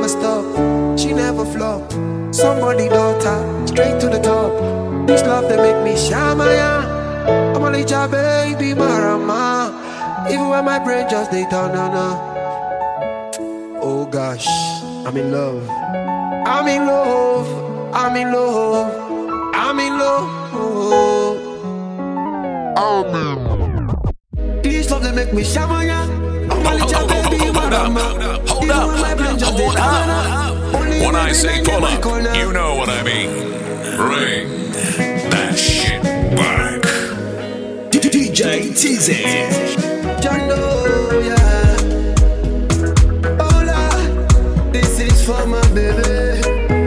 stop, she never flop. Somebody daughter, straight to the top. This love they make me shamaya. I'm a little baby marama. Even when my brain just they turn on. Oh gosh, I'm in love. I'm in love. I'm in love. I'm in love. This love they make me shamaya. I'm a little baby marama. Hold up. When I say pull up, you know what I mean. Bring that shit back. DJ Tizzy. Jando, yeah. Hola, this is for my baby.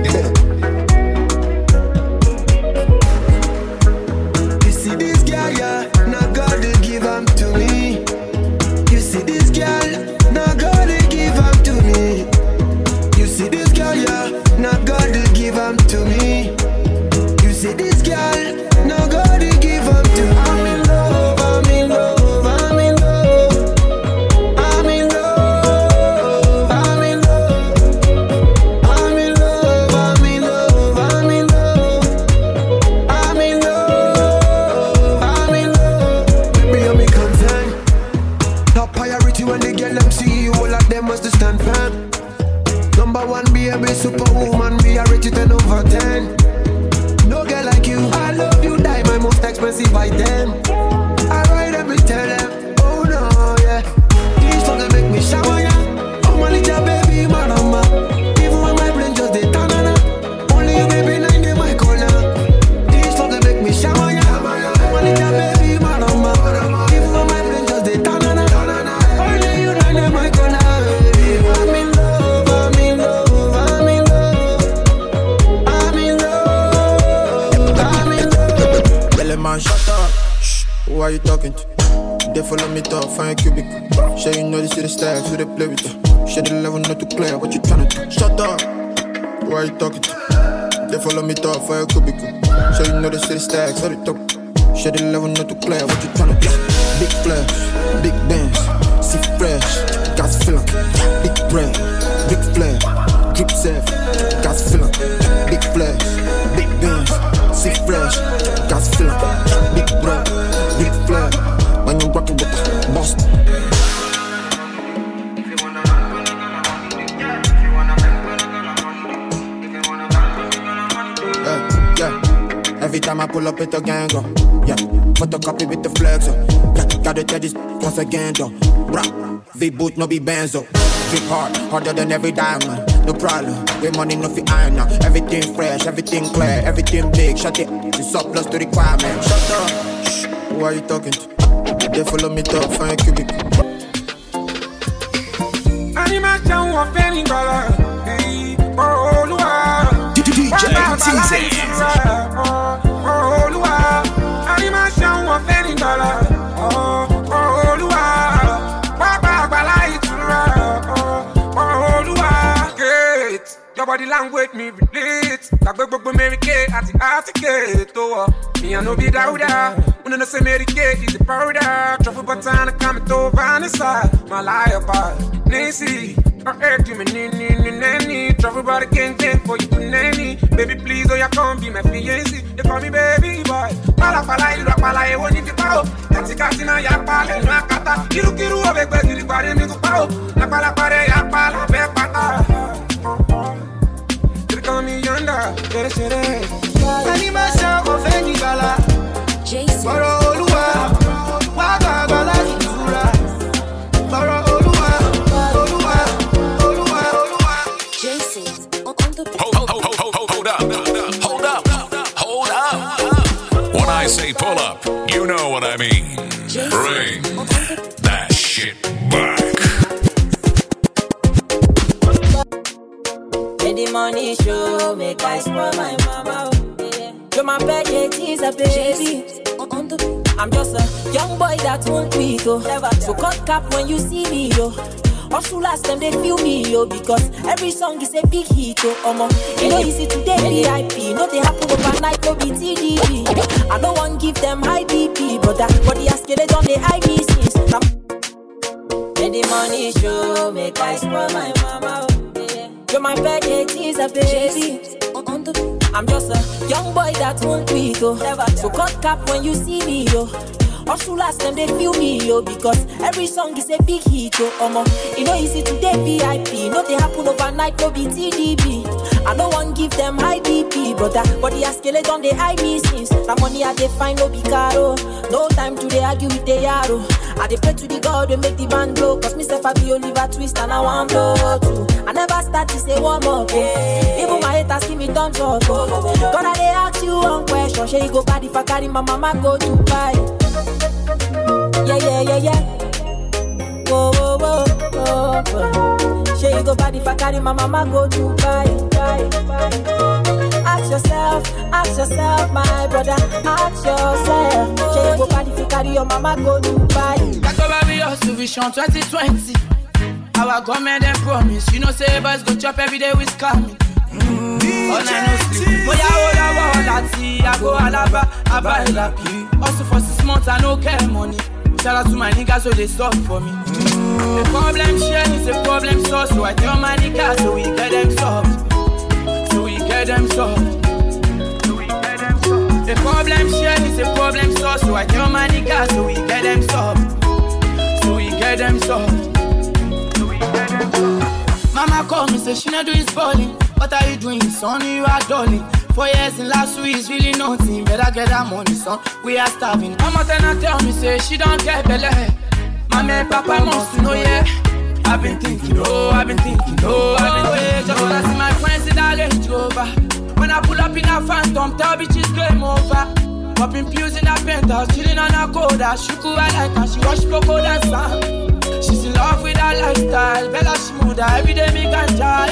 You see this girl, yeah, now God they give them to me. You see this girl, now God they give them to me. You see this girl, yeah, now God they give them to me. You see this girl, now God they give them to me. I'm in love, I'm in love, I'm in love. I'm in love, I'm in love. I'm in love, I'm in love, I'm in love. I'm in love, I'm in love. Baby, you me concern. Top priority when they get them see you, all of them must stand firm. Number one, baby, superwoman, me I rate you 10 over 10. No girl like you, I love you, die my most expensive item. I ride them and tell them, oh no, yeah. These songs they make me shower, yeah. Oh my little baby, marama. Even when my brain just they tanana. Only you, baby, 9 in my corner. These songs they make me shower, yeah. Oh my little baby, marama. Even when my brain just they tanana. Only you, 9 in my corner. I'm in love, I'm in love, I'm in love. I'm in love, I'm in love. Tell a man shut up. Shh, who are you talking to? They follow me talk, find cubic. Sure you know this is the stacks, who they play with you. Share the level not too clear, what you tryna do? Shut up. Who are you talking to? They follow me talk, find cubic. Sure you know this is the stacks, who they talk. Share the level not too clear, what you tryna do? Big flash, big bands, see fresh, gas filler. Big bread, big flare, drip safe, gas filler. Big flash, big bands, see fresh, gas filler. Big bread, big flare, when you rockin' with the Boston. Yeah. Every time I pull up, it's a gang go. Yeah, photocopy with the flags. Gotta tell this once again though. Bra, V-boot no be benzo. Drip hard, harder than every diamond. No problem, with money no fi iron now. Everything fresh, everything clear, everything big. Shut it, it's surplus to requirement. Shut up. Shh, who are you talking to? They follow me talk, find cubic. Animation of any color. Oh, Lua. DJ Tizzy. Oh, Lua. Animation of any color. Oh, Lua. Papa, oh, Lua. Great. Your body language me relate. Like Bobo Mary Kay at the Articate. Oh, me I no be Dauda. When I say Mary Kay is the powder. Truffle button, I come to Vanessa. My liar, but Nancy. I heard you, me nanny. Travel by the gang for you, nanny. Baby, please, oh, you can't be my fiancé. You call me baby boy. Pala, you rock, I won't need to power. That's a casino, ya pala, no kata. Kiru, avec Betty, the body, me to power. La pala, ya pala, pata. You call me yonder, get it. Animation of any gala. Jason. Baro Olua, Waka Gala, Zura. Baro Olua. Hold up. When I say pull up, you know what I mean. Bring that shit back. When the money show, make I spoil my mama. You're my birthday teaser, baby. I'm just a young boy that won't quit, oh. So cut cap when you see me, yo. Also last time they feel me, yo, because every song is a big hit, oh, you know easy today, VIP. No, they happen overnight, no be TDP. I don't want give them high BP, but the escalate on the IBCs. When the money show, make I spoil my mama, You're my birthday teaser, baby. I'm just a young boy that won't quit, oh. So cut cap when you see me, yo. Also last time they feel me, yo. Because every song is a big hit, oh. You know easy today VIP. No they happen overnight, no be TDB. I don't want give them high BP, brother. But the skeleton they eye me since. The money I they find no be caro. No time to they argue with the yarrow. I they pray to the God we make the band blow. Cause myself I be Oliver Twist and I want blow too. I never start to say one more, even my haters give me thumbs up, Gonna they ask you one question. Shall you go bad if I carry my mama go to buy? Yeah. Whoa. Shall you go bad if I carry my mama go to buy? Ask yourself, my brother. Ask yourself. Shall you go bad if you carry your mama go to buy? That's over me, your Vision 2020. Our government and promise. You know say boys go chop every day with scamming. All night no sleep. Moya ola lati. I go alaba, I buy lappy. Also for 6 months I no care money. Shout out to my niggas so they stop for me. The problem share is a problem solved. So I tell my niggas so we get them solved. The problem share is a problem solved. So I tell my niggas so we get them solved. Mama call me, say she not do his balling. What are you doing, son? You are darling. 4 years in last week is really nothing. Better get that money, son. We are starving. Mama then tell me, say she don't get belly. Mama and Papa must know, yeah. I've been thinking, yeah. Just wanna see my friends in that Range Rover. When I pull up in a phantom, tell bitches game over. Popping pills in a penthouse, chilling on a coda. Shuku I like her, she watch Coco dance. She's in love with her lifestyle. Bella Shmuda, every day me can try.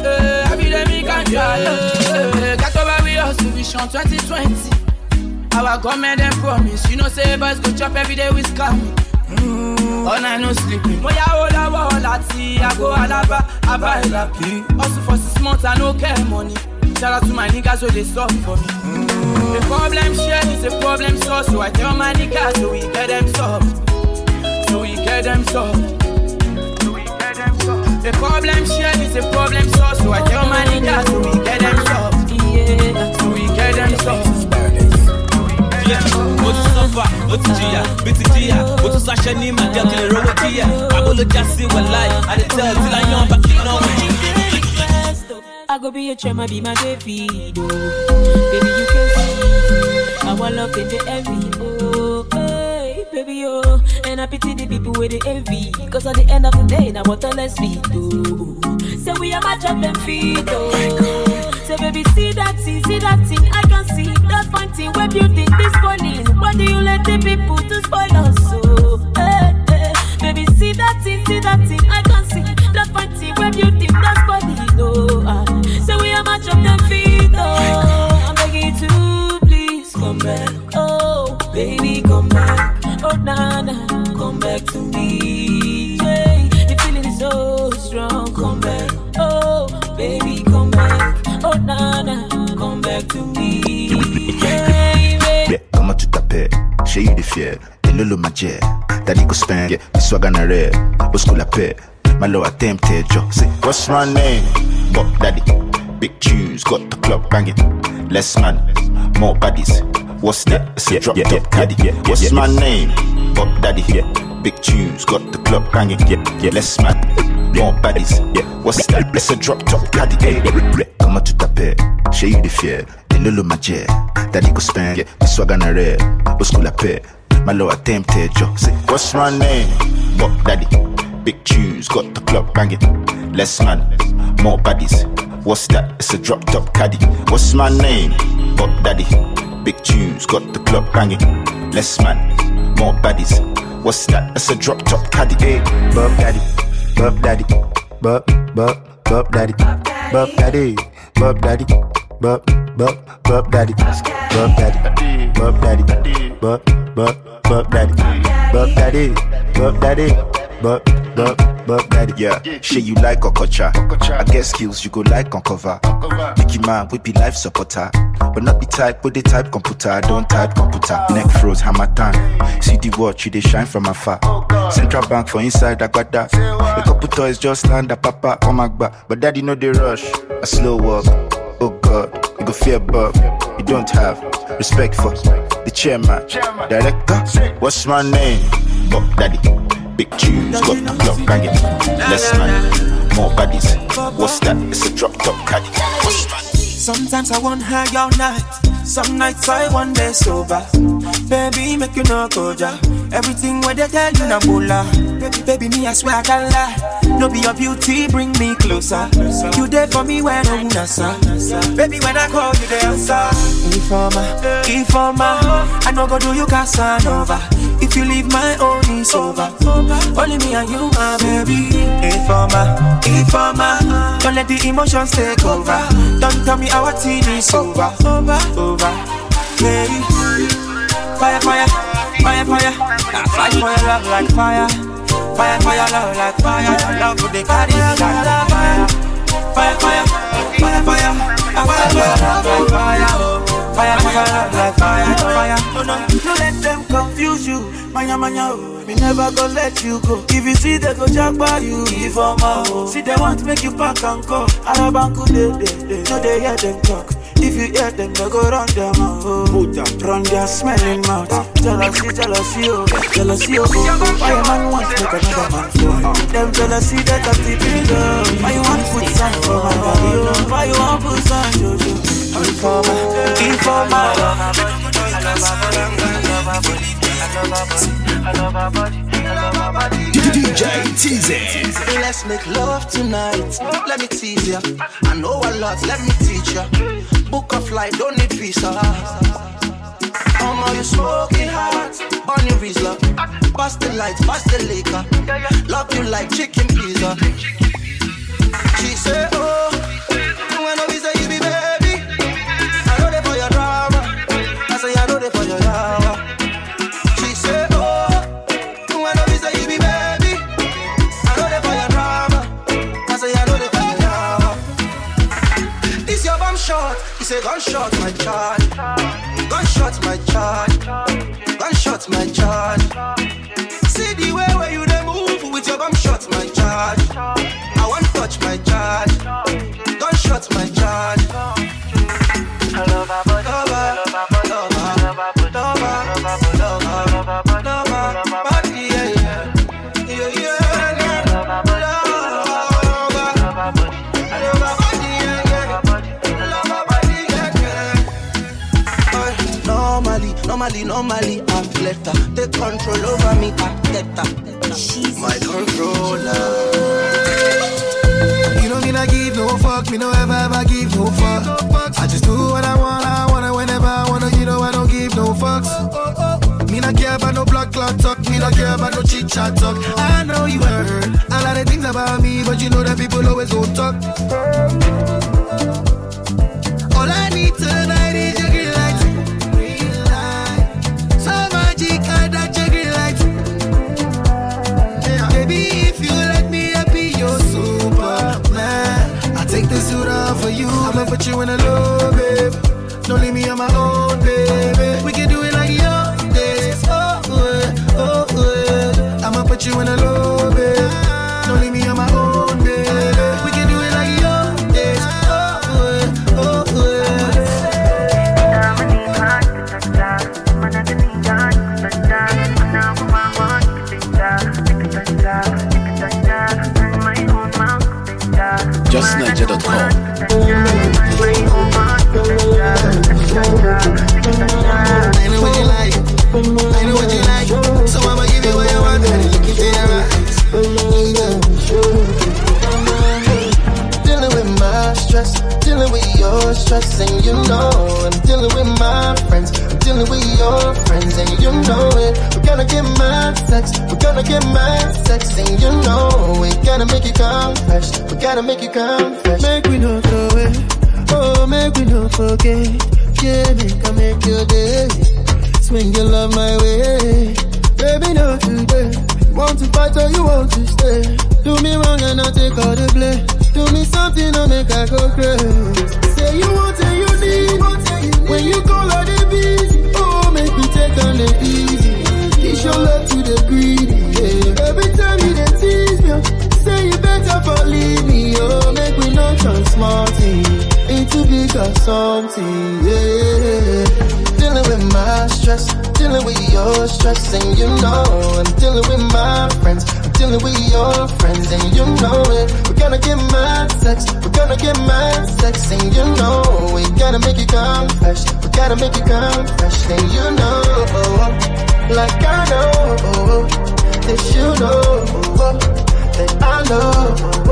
Got over with us, Vision 2020. Our government and promise. You know say boys go chop every day with scamming. All night no sleeping. Moya ola lati. I go alaba, I buy lappy. Also for 6 months I no care money. Shout out to my niggas so they stop for me. The problem share is a problem solved. So I tell my niggas so we get them solved. The problem share is a problem solved. So I tell my niggas so we get them solved. Mo ti suffer, mo ti jìyà, bí ti jìyà, mo tún ṣàṣẹ ní màdí ọ̀kẹ́lẹ̀ rówó jìyà. Àbó ló já sí wàláì, I dey tell till I yan back in on me. I go be your chema, be my David, oh. Baby, you can see our love in the envy, oh. Hey, baby, oh. And I pity the people with the envy. Cause at the end of the day, now what let's feed, oh. So we are match up them feet, oh. So baby, see that thing, I can see that fine thing where beauty is spoiling. Why do you let the people to spoil us, so? Hey, hey. Baby, see that thing, I can see that fine thing where beauty is spoiling, oh. So we are match up them feet, oh. I'm begging you to please come back, oh. Baby, come back, oh nana, come back to me. Hey, the feeling is so strong, come back, oh. Baby, come back, oh nana, come back to me. Baby. Yeah, comment tu t'appelles? J'ai eu des fiers, t'es le magie. Daddy go spend, yeah, this swag on a rare. Au school la paix, my low attempted job. Say, what's my name? Bob Daddy. Big tunes, got the club banging. Less man, more baddies. What's that? It's a drop top caddy. What's my name? Bob Daddy. Big tunes, got the club banging. Less man, more baddies. What's that? It's a drop top caddy. Comment tu t'appelles? J'ai eu des fiers, t'es le magie. Daddy go spend, this swag on a rare. Au school la paix, my low attempted job. Say, what's my name? Bob Daddy. Big tunes, got the club banging. Less man, more baddies. What's that? It's a drop top caddy. What's my name? Bob Daddy. Big tunes, got the club banging. Less man, more baddies. What's that? It's a drop top caddy. Hey, Bob Daddy, Bob Daddy, Bob Daddy, Bob Daddy, Bob Daddy, Bob Daddy, Bob Daddy, Bob Daddy, Bob Daddy, Bob Daddy, Bob Daddy, but daddy, yeah. Shit you like Okocha. I get skills you go like uncover. Mickey man, we be life supporter. But not the type, but the type computer. I don't type computer. Neck froze, hammer time. See the watch, you they shine from afar. Central bank for inside, I got that. A couple toys just land a papa on my back. But daddy know they rush. A slow walk. Oh God, you go fear Bob. You don't have respect for the chairman, director. What's my name? Bob Daddy. Big tunes, got the club banging. Less man, more bodies. What's that? It's a drop top caddy. Sometimes I want high all night. Some nights I want day sober. Baby, make you no go ja. Everything where they tell you na bula. Baby, me I swear I can't lie. No be your beauty, bring me closer. You there for me when I'm nasa. Baby, when I call you, the answer. Informer, I no go do you Casanova. If you leave my own, it's over. Only me and you, my baby. Informer, don't let the emotions take over. Don't tell me our teen is over. Hey, fire, fire, fire, fire. Fight for your love like fire. Fire, fire, love like fire. Love with the carry like fire. Fire, fire, fire, fire. Fire, fire, love like fire. Fire, fire, love like fire. Fire. No, let them confuse you. Manya, me never gonna let you go. If you see they go jack by you, informer. See they want to make you pack and go. Arabanku, they no they hear them talk. If you hear them, they go run them out. Run their smelling mouth. Jealousy, oh. Why a man wants to make another man fall? Them jealousy, they got the big love. Why you want put sand for my body? Why you want put sand, Jojo? Informer. I love our body. DJ TZ. Let's make love tonight. Let me tease ya. I know a lot, let me teach ya. Book a flight, don't need visa. Oh no, you smoking hot. On your visa. Pass the lights, pass the liquor. Love you like chicken pizza. She say, oh, when I visa you be baby. I know they for your drama. I say I know they for your drama. She say, oh, when I visa you be baby. I know they for your drama. I say I know they for your drama. This your bomb shot. He say gunshot my charge. Gunshot my charge. Gunshot my charge. See the way where you dey move with your bomb shot my charge. I want touch my charge. Gunshot my charge. I love our body. Love our body, yeah. Normally, I'm let her take control over me, I get her. My controller. You don't mean I give no fuck, me no ever give no fuck. I just do what I wanna whenever I wanna, you know I don't give no fucks. Me not care about no blood clot talk, me not care about no chit chat talk. I know you heard a lot of things about me, but you know that people always gon' talk. All I need tonight is your green light. So magic that your green light. Baby, if you let me, I'll be your Superman. I take the suit off for you, I'ma put you in a low, babe. Don't leave me on my own, baby. We can do it like your days. I'ma put you in a low, babe. Don't leave me on my own, baby. We can do it like your days. JustNiger.com. I know what you like. So I'ma give you what you want. And look into your eyes. Dealing with my stress, dealing with your stress, and you know I'm dealing with my friends, I'm dealing with your friends, and you know it. We're gonna get mad sex, and you know we gotta make you come fresh, we gotta make you come fresh. Make we no throw it, oh make we no forget. Yeah, make your day. Swing your love my way, baby, no today. Want to fight or you want take all the blame. Do me something to make I go crazy. Say you want and you need. When you call all the busy, oh, make me take on the easy. Teach your love to the greedy, yeah. Every time you dey tease me, say you better for leave me, oh. Make me not turn smarty into bigger something, yeah. Dealing with my stress, dealing with your stress, and you know I'm dealing with my friends, I'm dealing with your friends, and you know it. We're gonna get mad sex, we're gonna get mad sex, and you know we gotta make it come fresh, we gotta make it come fresh, and you know, like I know, that you know, that I know,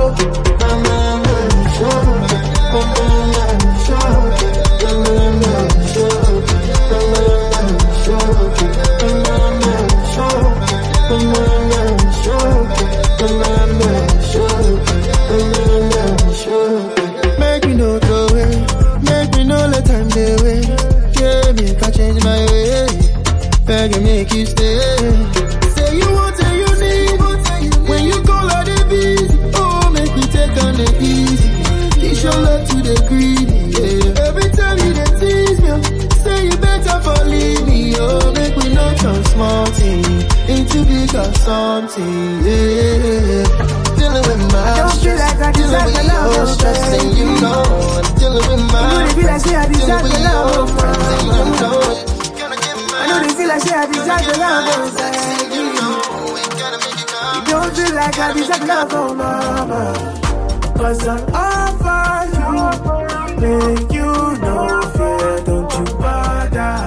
make me no throw away, make me no let time dey wait. Yeah, make I change my way, beg and make you stay. Say you want and you need. When you call all the busy, oh, make me take on the easy. Teach your love to the greedy, yeah. Every time you dey tease me, say you better for leave me, oh. Make me not turn smarty into bigger something, yeah. Dealing with my stress, dealing with your stress, and you know I'm dealing with my friends, dealing with your friends, and you know it. I know they feel like I deserve the love, you know we gotta make it come. You don't feel like I deserve love, oh mama, 'cause I'm all for you. Make you no fear, don't you bother.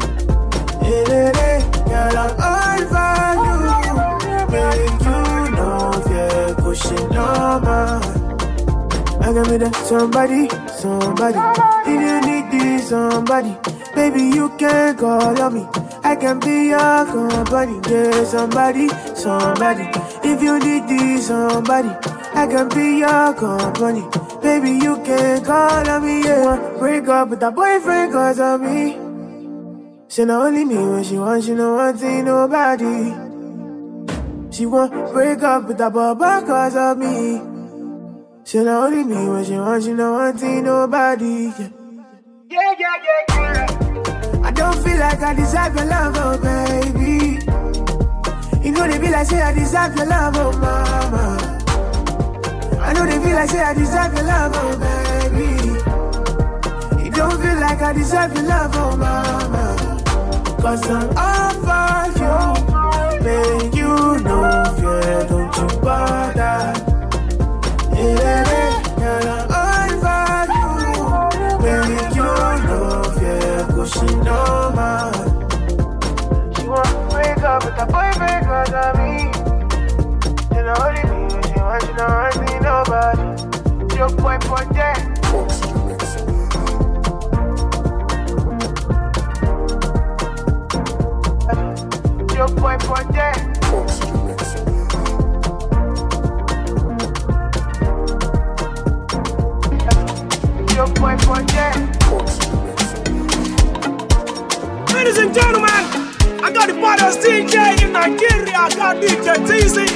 Girl, I'm all for you. Make you no fear, pushing over. I got me that somebody. If you need this somebody, baby, you can call on me. I can be your company, yeah, somebody. If you need this somebody, I can be your company. Baby, you can call on me, yeah. Break up with that boyfriend 'cause of me. She not only me when she wants, she no want see nobody. She want break up with that baba 'cause of me. She not only me when she wants, she no want see nobody, yeah. I don't feel like I deserve your love, oh baby. You know they feel like say I deserve your love, oh mama. I know they feel like say I deserve your love, oh baby. You don't feel like I deserve your love, oh mama. 'Cause I'm all for you. Make you no fear, don't you bother. Yeah, girl, I'm all for you. Make you no fear, 'cause she know man. She want to break up with her boyfriend 'cause of me. You know only me, she want to see nobody. Your boy project. Your boy project. Your boy project. Ladies and gentlemen, I got the baddest DJ in Nigeria. I got DJ Teasy.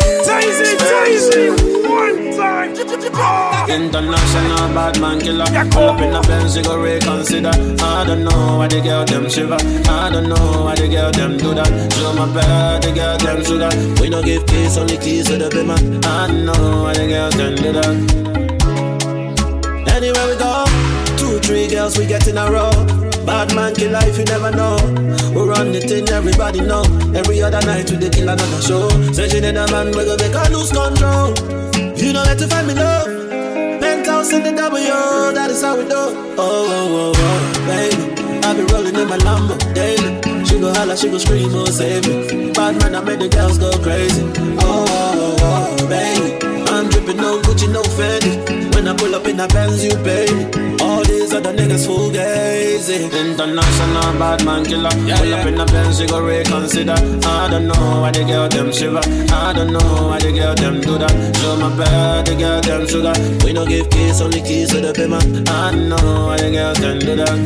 One time. International bad man killer. Pull up in the Benz, you go reconsider. I don't know why the girl them shiver. I don't know why the girl them do that. Show my bad, the girl them sugar. We don't give keys, only keys to the bimmer. I don't know why the girl them do that. Anywhere we go, 2-3 girls we get in a row. Bad man kill life, you never know. We run the thing, everybody know. Every other night we dey kill another show. Say she need a man, we go make her lose control. You know let to find me love. Penthouse in the W, that is how we do. Oh, baby, I be rolling in my Lambo daily. She go holla, she go scream, oh save me. Bad man, I make the girls go crazy. Oh, baby, I'm dripping no Gucci, no Fendi. When I pull up in a Benz, you pay me. All these other niggas fugazi. International bad man killer. Pull up in a Benz, you go reconsider. I don't know why the girl them shiver. I don't know why the girl them do that. Show my bad, the girl them sugar. We don't give keys, only keys to the bimmer. I don't know why the girls them do that.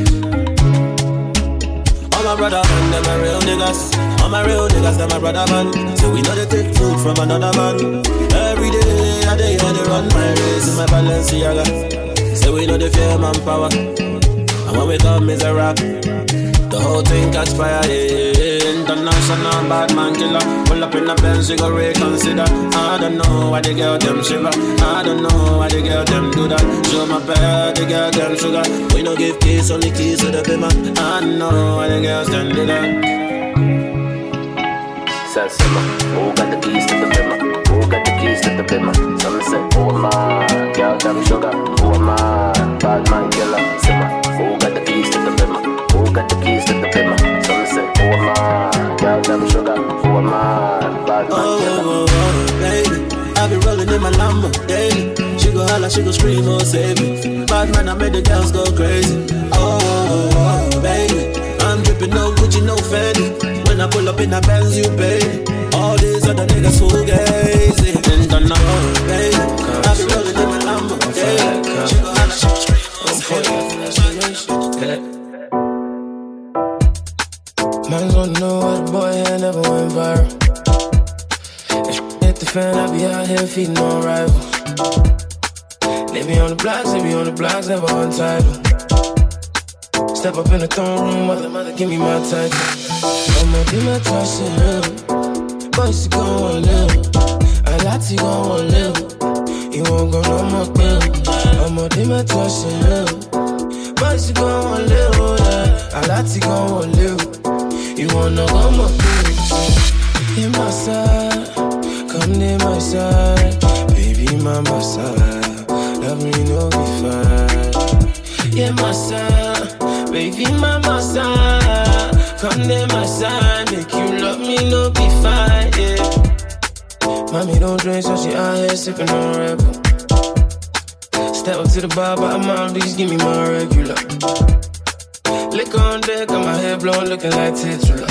All my brother man, them are real niggas. All my real niggas, them my brother man. So we know they take food from another man. Every day I I dey on the run my race in my Balenciaga. Say we know the fear manpower, and when we come is a rap. The whole thing catch fire, yeah. International bad man killer. Pull up in the Benz, you go reconsider. I don't know why the girl them shiver. I don't know why the girl them do that. Show my bed, the girl them sugar. We no give keys, only keys to the bimmer. I don't know why the girls them do that. Simmer, who got the keys to the bimmer? Who got the keys to the bimmer? Some say, who am I? Girl them sugar. Who am I? Bad man killer. Simmer, who got the keys to the bimmer? Who got the keys to the bimmer? Some say, who am I? Girl, them sugar. Who am I? Bad man killer. Baby, I be rolling in my Lambo daily. She go holla, she go scream, oh save me. Bad man, I made the girls go crazy. Baby, I'm dripping no Gucci, no Fendi. When I pull up in a Benz, you pay. All these other niggas who gazy. And don't know, baby, I be rolling in my Lambo daily. She go holla, she go scream, oh save me. Man's don't know what the boy here never went viral. If hit the fan, I be out here feeding on rivals. They be on the blocks, never on title. Step up in the throne room, mother, give me my title. I'ma be my touching, boys go on little. I like to go on little. You won't go no more quill. I'ma be my touching, boys go on little. I like to go on little. You wanna come up in my side, come near my side, baby, my side, love me, no be fine. Yeah, my side, baby, my side, come near my side, make you love me, no be fine, yeah. Mommy don't drink, so she out here sipping on Red Bull. Step up to the bar, but I'm out, please give me my regular. Liquor on deck, got my hair blown, looking like Titular.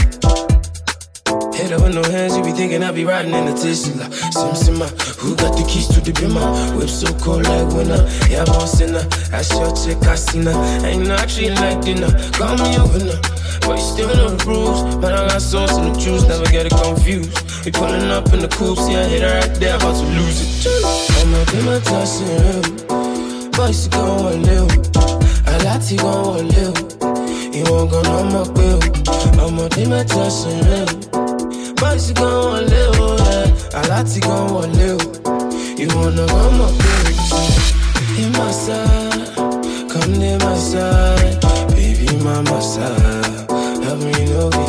Head up with no hands, you be thinking I be riding in a Tesla. Simma, who got the keys to the bimmer? Whip so cold like winter, yeah, I'm sinner. Ask your chick, I seen her. Ain't not treating like dinner, call me a winner. But you still know the rules, man, I got sauce in the juice, never get it confused. We pulling up in the coupe, see I hit her right there, about to lose it. I'ma be my touching, boys go on little. I like to go on little. You won't go no more quill. I'ma be my touching, boys go on little, yeah. I like to go on little. You wanna go more quill. In my side, come near my side, baby, my side. Love me, no be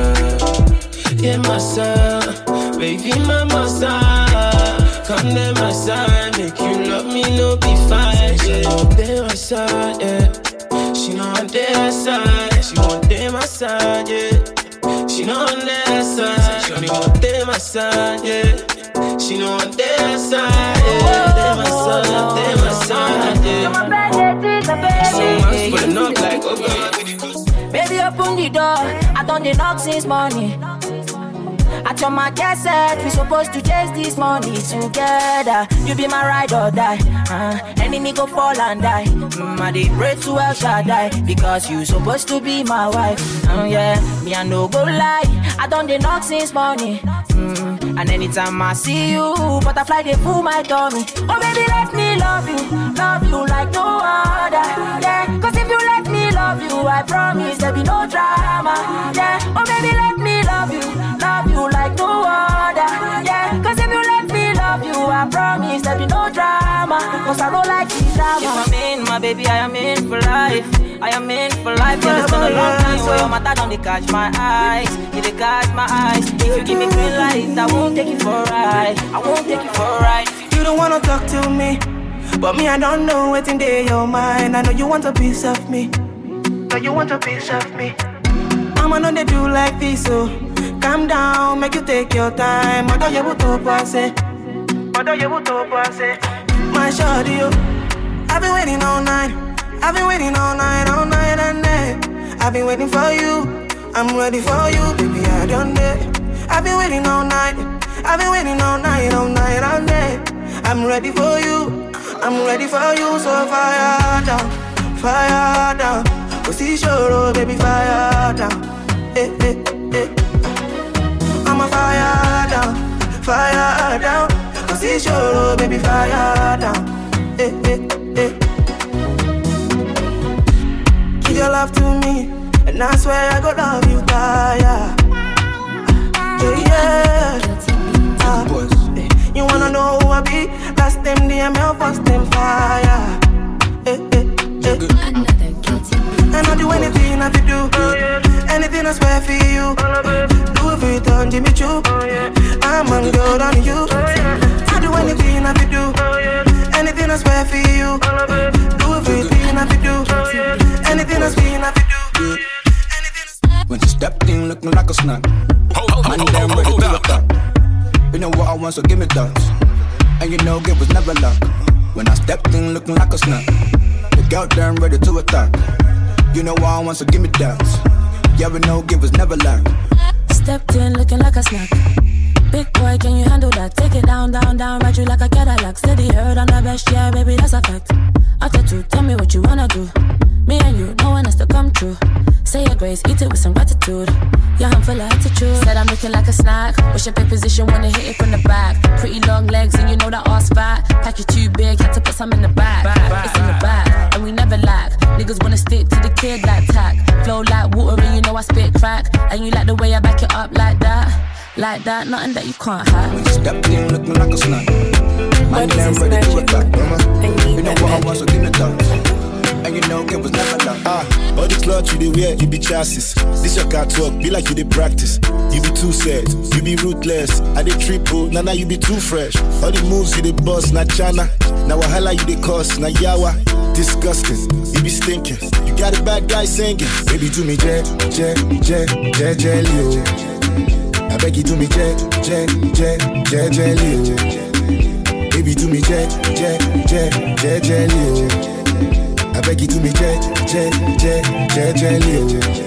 fine. Yeah, my side, baby, my side. Come near my side, make you love me, no be fine. She want there my side, yeah. She know I'm there side. She want there my side, yeah. She know I'm there side. She only want there my side, yeah. She know I'm there side, yeah. There my side, yeah. So much pulling up like, oh God. Baby, open the door. I done the knock since morning. At your market set, we supposed to chase this money together. You be my ride or die. Enemy go fall and die. I dey pray to El Shaddai because you supposed to be my wife. Yeah, me I no go lie. I done the knock since morning. And anytime I see you, butterfly they fool my tummy. Oh baby, let me love you like no other. Yeah, cause if you let me love you, I promise there be no drama. Yeah, oh baby, let me love you like no other. Yeah, cause if you let me love you, I promise there be no drama. Cause I don't like the drama. If I'm in, my baby, I am in for life. I am in for life. Yeah, it's been a long time, so your matter don't catch my eyes. You they catch my eyes. If you give me green light, I won't take you for a ride. I won't take you for a ride. You don't wanna talk to me, but me, I don't know what's in your mind. I know you want a piece of me. Know you want a piece of me. I'ma know they do like this, so calm down, make you take your time. What do you want to pass it? What do you want to pass it? My shorty, yo, I've been waiting all night. I've been waiting all night and day. I've been waiting for you. I'm ready for you, baby, I don't dare. I've been waiting all night. I've been waiting all night and day. I'm ready for you. I'm ready for you, so fire down, fire down. Cause it's your baby, fire down. Eh, eh, eh. I'm a fire down, this show, baby, fire down. Eh, eh, eh. Give your love to me, and I swear I go love you, yeah. Yeah. You wanna know who I be? Last time DML, first time fire. Eh, eh, eh. And I'll do anything I do. Anything I swear for you. Do it for you, turn Jimmy Choo. I'm on good on you. I'll do anything I do. Anything I swear for you. Do it for you, anything I do. Anything I swear I do. When she stepped in looking like a snack. Man, damn ready to attack. You know what I want, so give me that. And you know it was never luck. When I stepped in looking like a snack. The girl damn ready to attack. You know what I want, so give me that. Yeah, we know it was never luck. Stepped in looking like a snack. Big boy, can you handle that? Take it down, down, down, ride you like a Cadillac. Steady heard on the best, yeah, baby, that's a fact. After two, tell me what you wanna do. Me and you, no one has to come true. Say your grace, eat it with some gratitude. Yeah, I'm full of attitude. Said I'm looking like a snack. What's your big position? Wanna hit it from the back. Pretty long legs and you know that ass fat. Pack it too big, had to put some in the back. It's in the back, and we never lack. Niggas wanna stick to the kid like tack. Flow like water and you know I spit crack. And you like the way I back it up like that. Like that, nothing that you can't hack. When you stepped in looking like a snack. Man, damn ready to attack. You know what I want, so give me that. And you know it was never done. All the clothes you dey wear, you be chassis. This your car talk, be like you dey practice. You be too sad, you be ruthless. I dey triple, nah you be too fresh. All the moves you dey bust, na chana. Now wahala you dey cause, na yawa. Disgusting, you be stinking. You got a bad guy singing. Baby do me jelly. I beg you do me jelly. Baby do me jelly. I beg you to me jelly.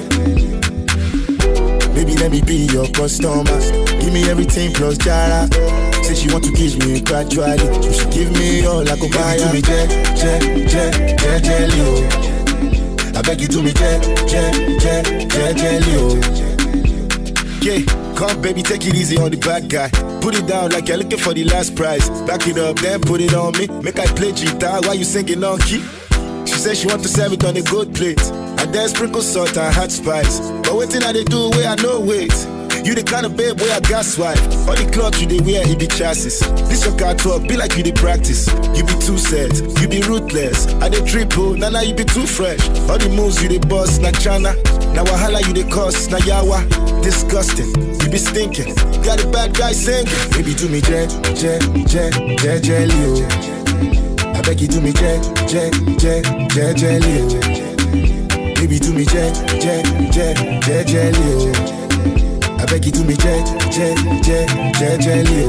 Baby, let me be your customer. Give me everything plus jara. Say she want to kiss me gradually. You should give me all I go buy. Baby, do me jelly. I beg you to me jelly. Yeah, come baby, take it easy on the bad guy. Put it down like you're looking for the last prize. Back it up, then put it on me. Make I play guitar while you singing on key. She said she want to serve it on a good plate. And then sprinkle salt and hot spice. But waiting I they do where I know wait. You the kind of babe where I got swipe. All the clothes you they wear, it be chassis. This your car talk, be like you they practice. You be too sad, you be ruthless. I they triple, nah you be too fresh. All the moves you they bust, na chana. Now wahala you they cause, na yawa. Disgusting, you be stinking. Got a bad guy singing. Baby do me jelly. I beg you do me jelly. Baby do me jelly. I beg you do me jelly.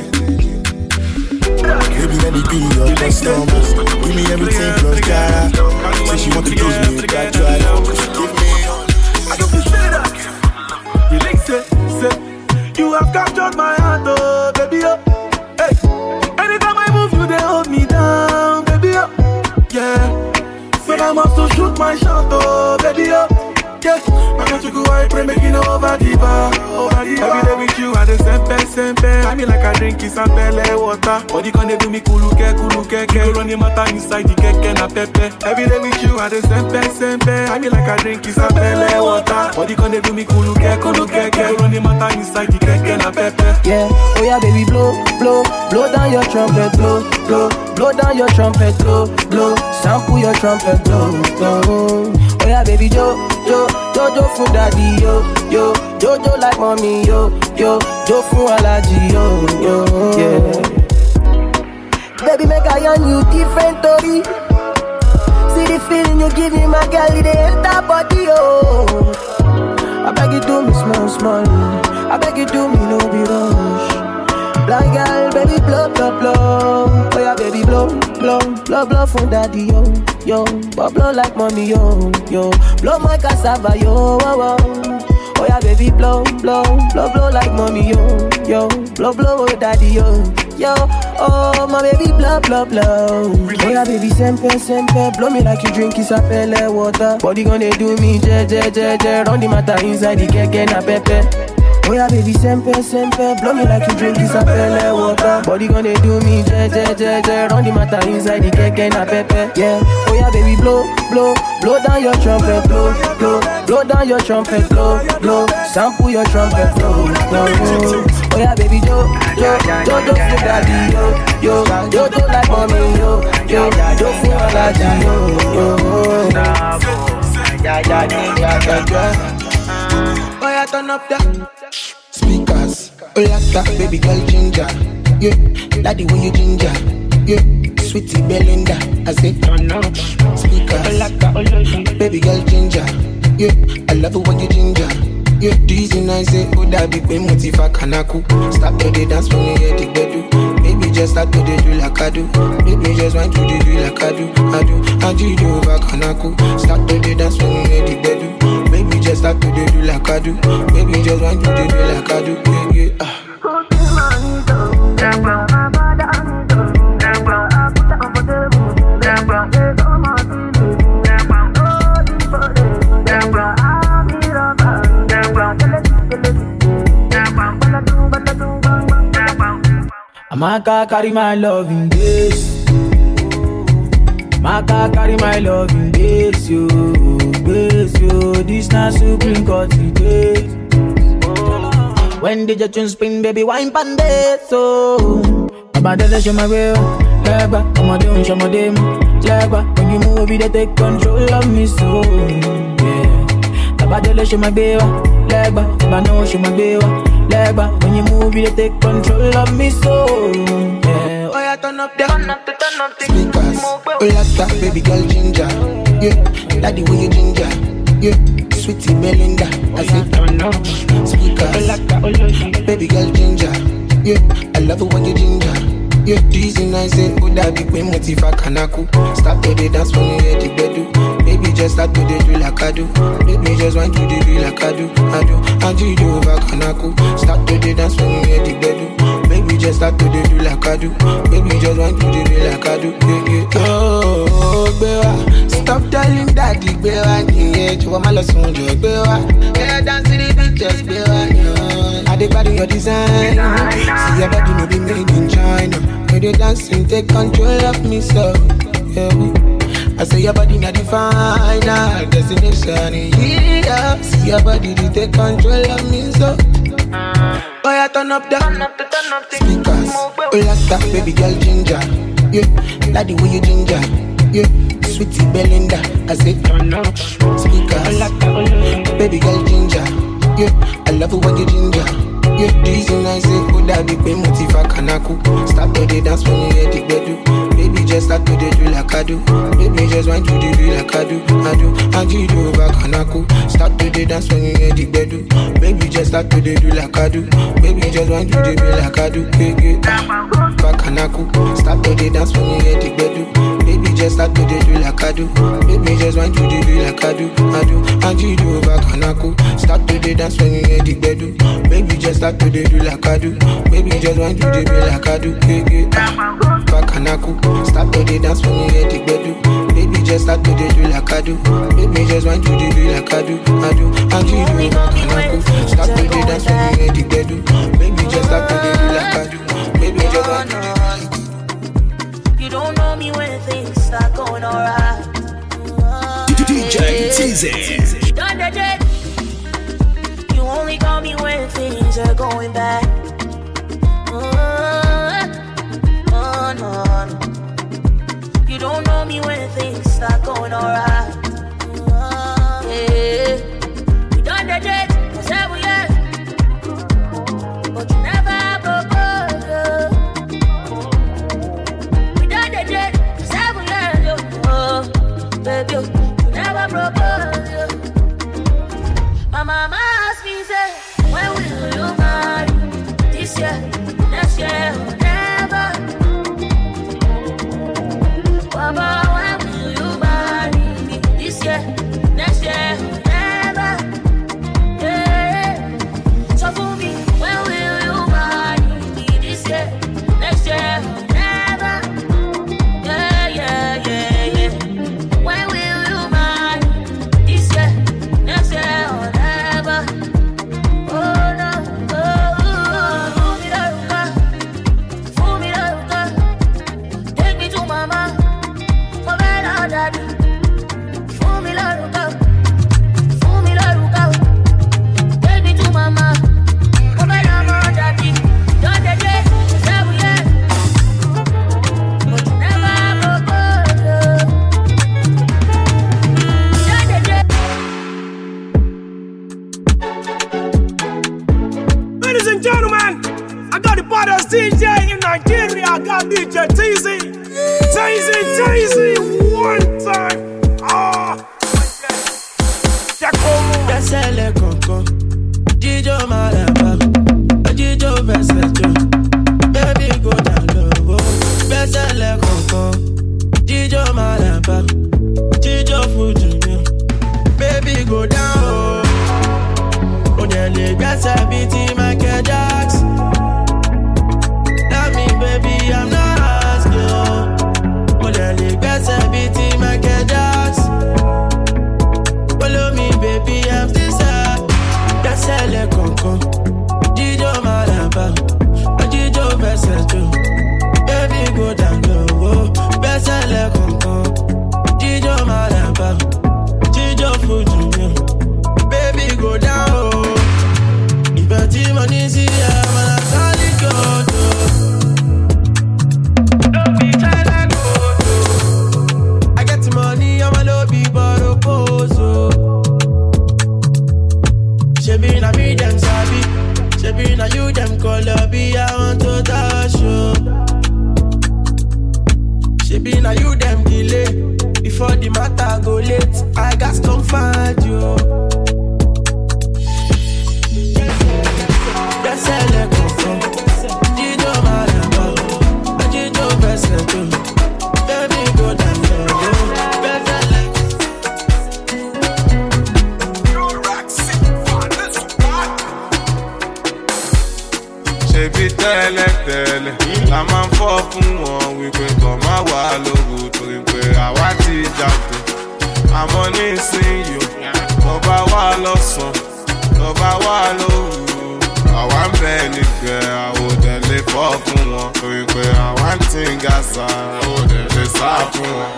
Baby let me be your customer. Give me everything plus jara. Say she want to kiss me, that try. Give me all. I don't feel that. Relax, say, you have captured my heart, oh baby, oh. Hey, anytime I move, you they hold me down, baby, oh. Yeah, so I must to shoot my shot, oh baby, oh. Yeah, I got to go I pray making over the bar. Every day with you I the sempe. I mean like I drink is pele water. Body gonna do me kuluke. Go run the matter inside the keke na pepe. Every day with you I the sempe. I mean like I drink is pele water. Body gonna do me kuluke. Go run the matter inside the keke na pepe. Yeah, oh yeah baby blow down your trumpet, blow down your trumpet, blow, sample your trumpet, blow. Oh yeah baby Jojo for daddy, yo, Jojo like mommy, yo, for allergy, yo, yeah. Baby, make I on you different, Tori. See the feeling you give me, my girl, it enter body, yo. I beg you do me small. I beg you do me no be rush. Blind girl, baby, blow. Oh yeah, baby, blow for daddy, yo, but blow like mommy, yo, blow my cassava, yo. Oh yeah, baby, blow like mommy, yo, blow oh daddy, yo, oh my baby, blow. Oh yeah, baby, sempe, blow me like you drink isapele water. Body gonna do me, je, run the matter inside the keke na pepe. Oh yeah, baby, sempe, sempe. Blow me like you drink this apple water. Body gonna do me, je. Run the matter inside the keke na pepe. Yeah. Oh yeah, baby, blow down your trumpet, blow down your trumpet, blow. Sample your trumpet, blow. Oh yeah, baby, do for daddy, yo, do like mommy, yo, do for daddy, yo. Oh yeah, turn up the speakers. Oh yeah, that baby girl ginger. Yeah, like the way you ginger. Yeah, sweetie Belinda. I say turn up speakers. Baby girl ginger. Yeah, I love it when you ginger. Yeah, dizzy nice. Say oh that big way motiva kanaku. Start to the dance when you hear the bedu. Baby just start to the do like I do. Baby just want to do like I do. I do over kanaku. Start to the dance when you hear the bedu. Baby just start to do like I do. Baby just want to do like I do. Yeah. Maka carry my love in this. Maka carry my love in this, yo. This na Supreme Court today. When did your tune spin, baby, wine pandit, so Abadele show my way, legba, I'ma do show my dem, legba. When you move, they take control of me, so yeah. Abadele show my way, legba, I'ma know show my way, legba. When you move, they take control of me, so yeah. Oh yeah, turn up the speakers. Oh yeah, that baby girl ginger. Yeah, like the way you ginger. Yeah, sweetie Belinda. I say turn up speakers. Baby girl ginger. Yeah, I love it when you ginger. Yeah, dizzy nice. Say oh that big way motiva kanaku. Start to the dance when you hear the bedu. Baby just start to do like I do. Baby just want to do like I do. I do over kanaku. Start to the dance when you hear the bedu. Baby just start to do like I do. Baby just want to do like I do. Oh, baby, stop telling daddy, baby. Yeah, you want my last one, baby. Yeah, dance to the beat, just baby. I dey body your design. See your body no be made in China. When you dancing, take control of me, so yeah. I say your body not the final destination. Yeah, see your body to take control of me, so. Oh yeah, turn up the speakers. Oh yeah, that baby girl ginger. Yeah, like the way you ginger. Yeah, sweetie Belinda. I say turn up speakers. Baby girl ginger. Yeah, I love it when you ginger. Yeah, dizzy nice. Say oh that big way motiva kanaku. Start to the dance when you hear the bedu. Baby just start to do like I do. Baby just want to do like I do. I do over kanaku. Start to the dance when you hear the bedu. Baby just start to do like I do. Baby just want to do like I do. Kanaku. Start to the dance when you hear the bedu. Baby just start to do like I do. Baby just want to do like I do. I do over kanaku. Start to the dance when you hear the bedu. Baby just start to do like I do. Baby just want to do like I do. Kanaku. Start to the dance when you hear the bedu. Baby just start to do like I do. Baby just want to do like I do. I do over kanaku. Start to the dance when you hear the bedu. Baby just start to do like I do. Baby just want to do. You don't know me when things start going alright. DJ Teasy. Done the dead. You only call me when things are going bad. No. You don't know me when things start going alright. Yeah. We done the dead for several years, but you never proposed. We done the dead for several years, oh, baby, you never proposed. My mama asked me, say, when will you marry? got DJ Teasy. Teasy, one time. Ah. Bẹ́sẹ̀lẹ̀ kọ̀ọ̀kan, jíjó Maraba, jíjó Bẹ́sẹ̀jọ, baby go down low. Bẹ́sẹ̀lẹ̀ kọ̀ọ̀kan, jíjó Maraba, jíjó Fuji, baby go down low. Ó dẹ̀ lè gbẹ́sẹ̀ bíi ti Michael Jackson. Tell me baby I'm not asking. Ó dẹ̀ lè gbẹ́sẹ̀ bíi ti Michael Jackson. Follow me, baby, I'm still sad. Bẹ́sẹ̀lẹ̀ kọ̀ọ̀kan, jíjó Maraba, jíjó Bẹ́sẹ̀jọ, baby go down low. Bẹ́sẹ̀lẹ̀ kọ̀ọ̀kan, jíjó Maraba, jíjó Fuji, baby go down low. Ìfẹ́ tí mo ní sí ẹ, man, I'm solid gold. Don't be trying to go. I get the money, I'm a lobby, but oppose. Shebi na me dem sabi, shebi na you dem call lobby. I want to touch you. Shebi na you dem delay before the matter go late. I got to find you. Bẹ́sẹ̀lẹ̀ kọ̀ọ̀kan, jíjó Maraba, jíjó Bẹ́sẹ̀jọ, baby go down low. Bẹ́sẹ̀lẹ̀. Ṣebí tẹ́lẹ̀tẹ́lẹ̀ la máa ń fọ́ fún wọn wípé kàn má wà lóru torí pé àwa ti jàǹtò. Àmọ́ nísìnyí tó bá wà lọ́sàn-án, tó bá wà lóru, àwa ń bẹ nífẹ̀ẹ́ àwòdẹ̀ lè fọ́ fún wọn torí pé àwa ń tí ń ga sa àwòdẹ̀ lè sá fún wọn.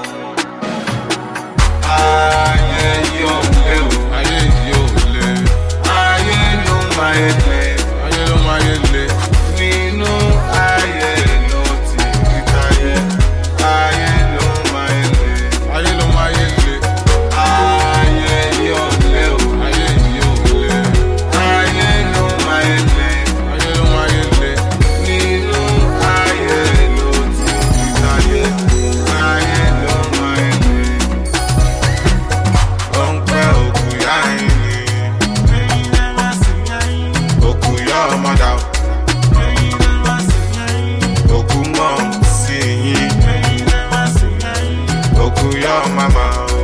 Ayé yóò lé o, ayé yóò lé, ayé ló máa ń lé, ayé ló máa ń lé. Nínú ayé ló ti rí táyé, ayé ló máa ń lé, ayé ló máa ń lé. Ayé yóò lé o, ayé yóò lé, ayé ló máa ń lé, ayé ló máa ń lé. Nínú ayé ló ti rí táyé, ayé ló máa ń lé. Ó ń pẹ́ òkú yá ẹ̀yìn, òkú yá ọmọdà. Òkú mọ̀ sí yín, òkú yá màmá o.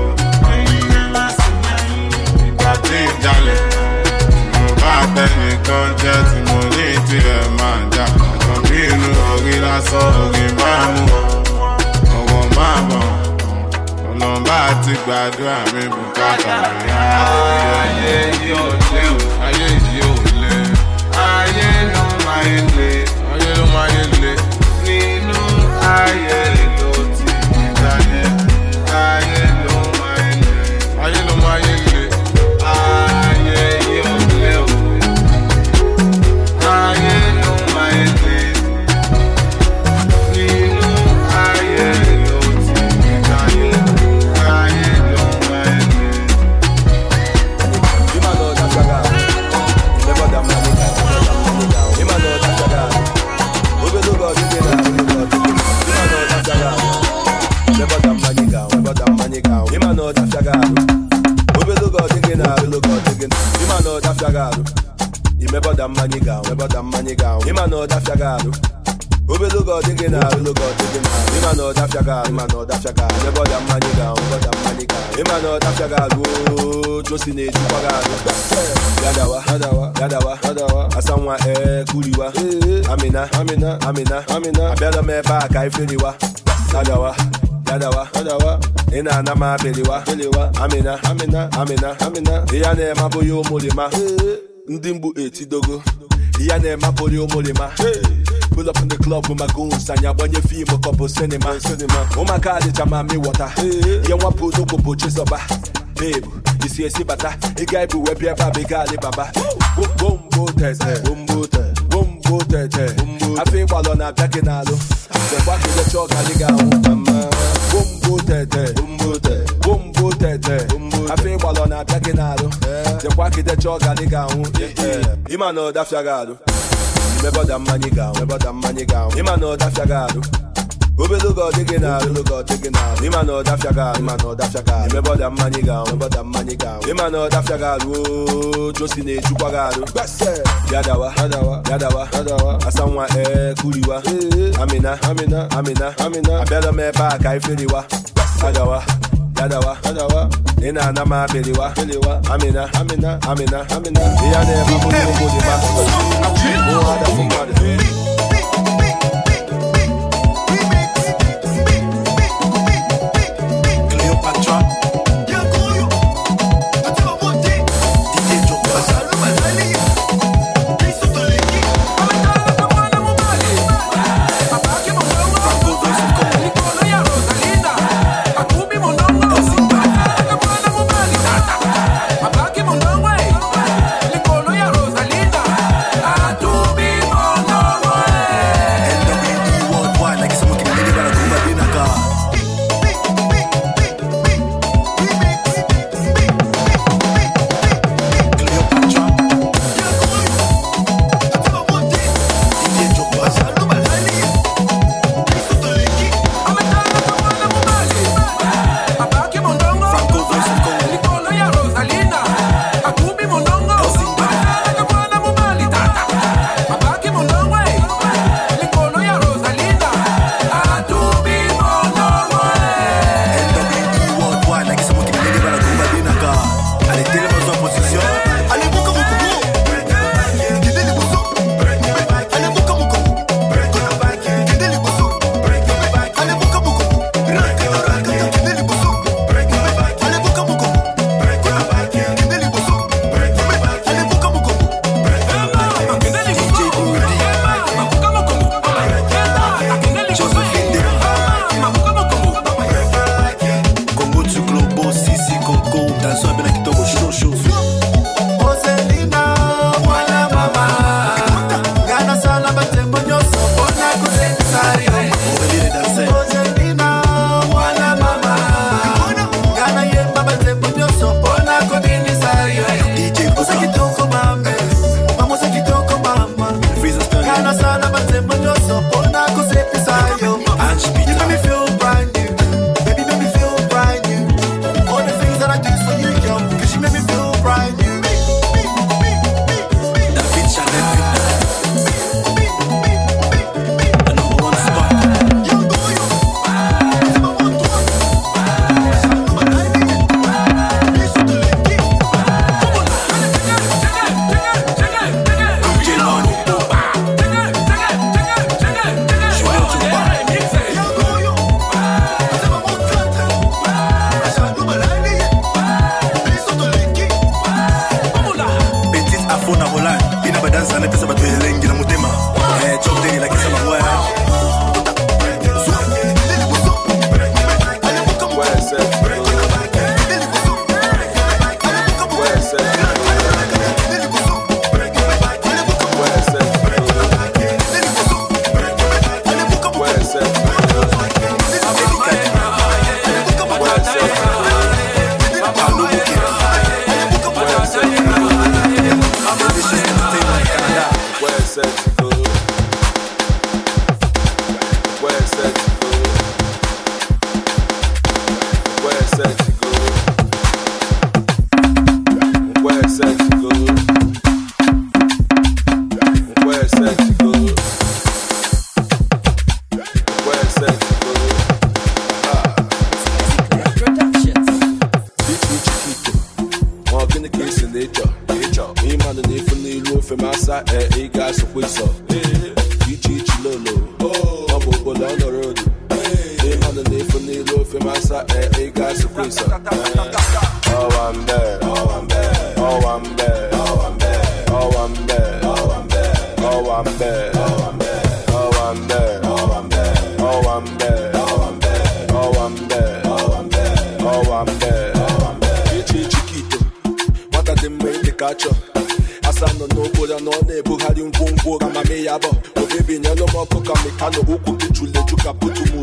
Ìgbà tí ń jalè, mo bá tẹnìkan jẹ́ tí mo ní tirẹ̀ máa jà. Àtàn bí inú orí lásán, orí máa mú ọwọ́ máa bọ̀. Ọ̀nà bá ti gbàdúrà mi bùkátà mi. Ayé yóò lé o, ayé yóò lé, ayé ló máa ń lé, ayé ló máa ń lé. Nínú ayé ló ti rí táyé, ayé ló máa ń lé, ayé ló máa ń lé. Ayé yóò lé o, ayé ló máa ń lé. Nínú ayé ló ti rí táyé, ayé ló máa ń lé. Amina, abela me ba kai filiwa. Dadawa, ina na ma beliwa. Amina, iya ne maboyo mulima. Ndimbu etidogo, iya ne maboyo mulima. Pull up in the club with my goons and ya when you feel my couple cinema. Oh my God, it's a mommy water. Yeah, one put no go chase over. Babe, you see a sibata, a guy who wear a baby gali baba. Bumbo tete. I feel while on a beginalo. The back of the chalk, I Bumbo tete. I feel while on a beginalo. The back of the chalk, I Imano da fiagado. Remember that money gown, Him and that fiagado. Obelo go digging out, Him and that fiagado, Remember that money gown, Him and that fiagado. Josine Chukwagado. Yadawa. Asanwa Kuriwa. Amina. Abela me back, I feel you. Yadawa. Ina nama beliwa. Amina. Iya never put you in the back. Oh, other from mother.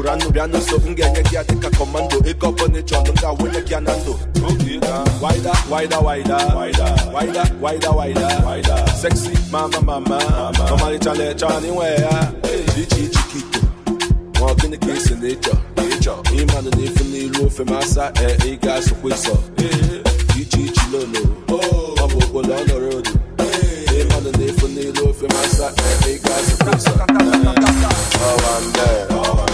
Urano piano so ngenye kia tika commando. Eko pone chondo nga wenye kia nando. Wider. Sexy mama. Mama li chale chani wea. Ichi kito. Walk in the case in nature. Iman and if you roof and massa, guys so quick so. Ichi lolo. Mabo on the road. Iman and if you roof and massa, guys so quick so. Oh, I'm there.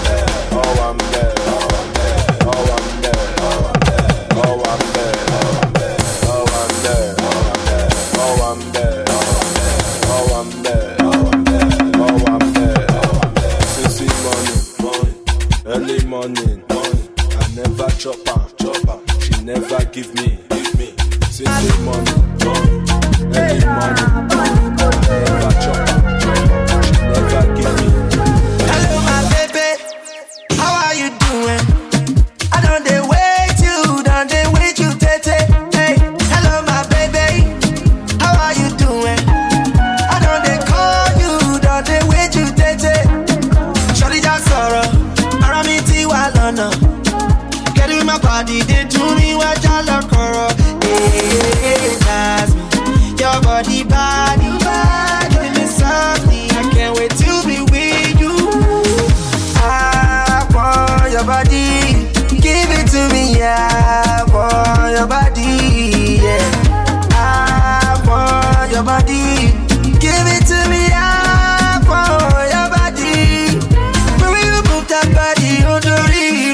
Morning. I never chop her. She never give me. Since the morning, early morning. Never chop her. She never give me. Hello, my baby. How are you doing? I don't wait you, tete. Hey, hello, my baby. How are you doing? I don't call you, wait you, tete. Shorty just sorrow. Lana. Get in my body, they do me what y'all are coro. Hey, that's me. Your body bad, doing me softly. I can't wait to be with you. I want your body, give it to me. I want your body, yeah. I want your body, give it to me. I want your body. When you move that body on the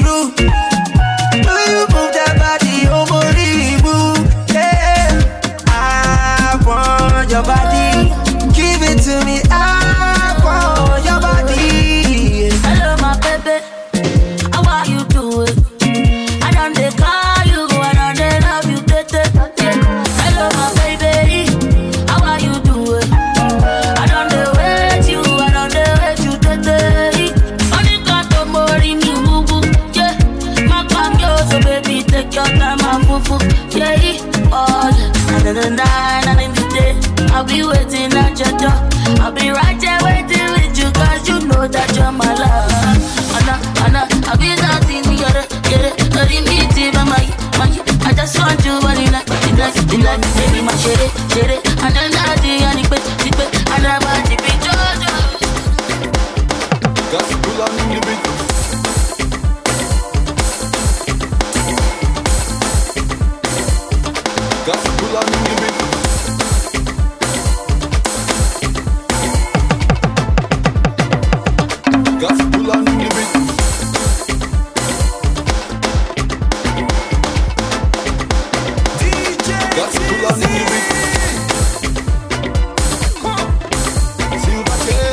your body, give it to me. I want your body. Hello, my baby. How are you doing? I don't call you, I don't love you, baby. Hello, my baby. How are you doing? I don't wait you, baby. Only got the more in you, boo. Yeah, my cameo, so baby, take your time, my boo. Yeah, oh yeah. Another night, and in the day. I'll be waiting at your door. I'll be right there waiting with you, cause you know that you're my love. Anna, I'll be dancing, get it, meeting, I just want you, but you like, baby, my shit, and then nothing, and it, and I'm about to be Jojo. Got to pull on the beat. Got to pull on the beat. Got to pull on the beat. DJ got to pull on the beat. Silver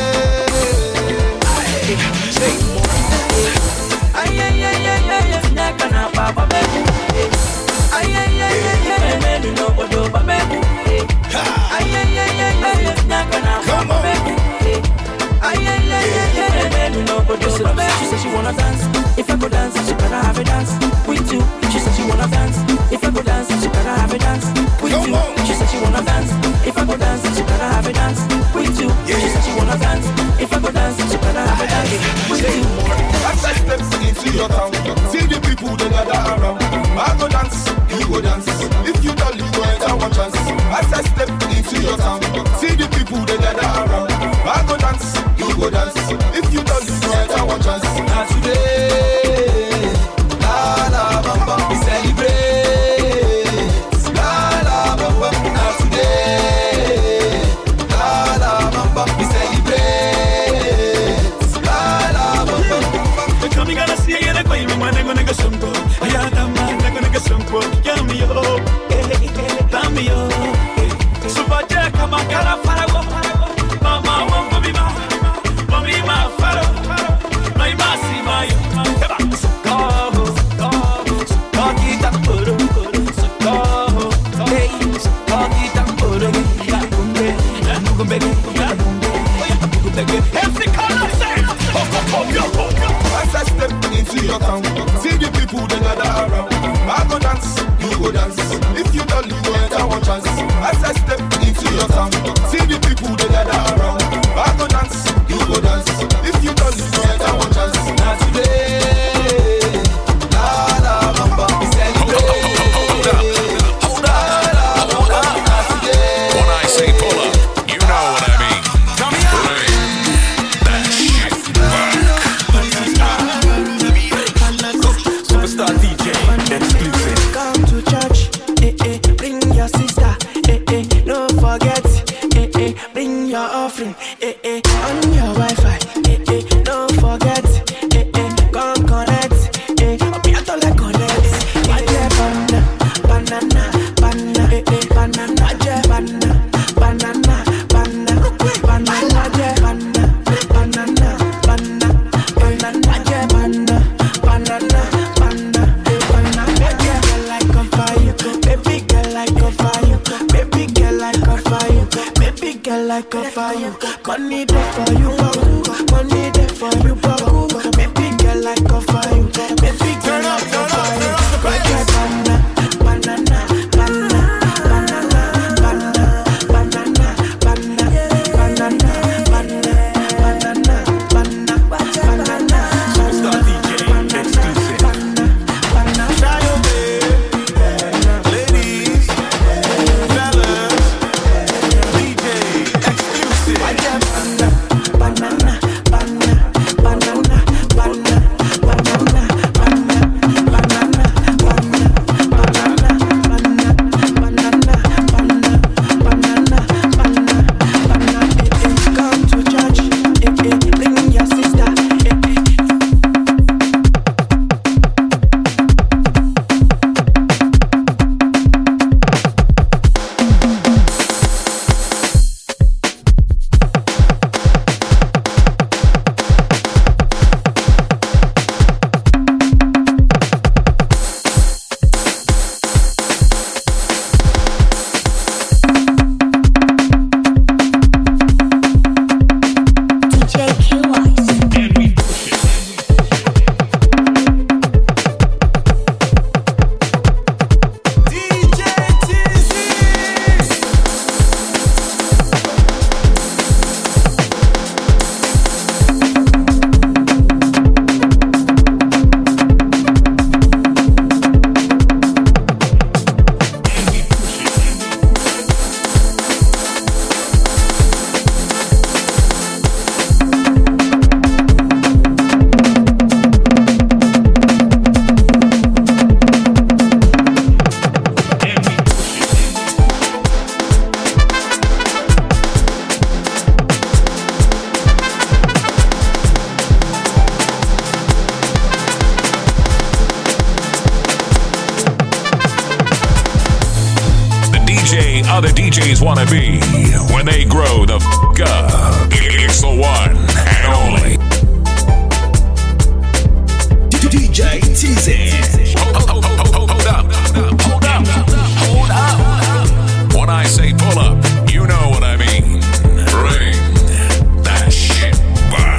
She said she wanna dance. If I go dance, she better have a dance with you. She said she wanna dance. If I go dance, she better have a dance with you. She said she wanna dance. If I go dance, she better have a dance with you. She said she wanna dance. If I go dance, she better have a dance with you. As I step into your town, see the people they gather around. I go dance, you go dance. If you don't, you go enter one chance. As I step into your town, see the people they gather around. I go dance, you go dance. If you don't, you go enter one chance. Now today, la bamba, we celebrate. La bamba, now today, la bamba, we celebrate. La bamba. Come gonna see you like when I'm gonna go sompo. I am the man I'm gonna go sompo. Get me up, damn me up. Super Jack, I'm a cara farago. Mama won't go be my, mommy my faro. My massy my, so go, get that photo, so go, hey, so go get that photo. I'm gonna be, every color say, as I step into your town, see the people they gather around. I go dance, you go dance. If you don't, you go enter one chance. As I step into your town, see the people they gather around. I go dance, you go dance. If you don't, you go enter one chance. Now today. money there for you, money there for you, baby girl like a fire, baby girl like a fire. Banana, banana, banana, banana, banana, banana, banana, banana, banana, banana, banana. Star DJ exclusive. Ladies, fellas, DJ exclusive. Banana, banana, banana, banana, banana, Other DJs want to be when they grow the f*** up. It's the one and only DJ TZ. Hold up. When I say pull up, you know what I mean. Bring that shit back.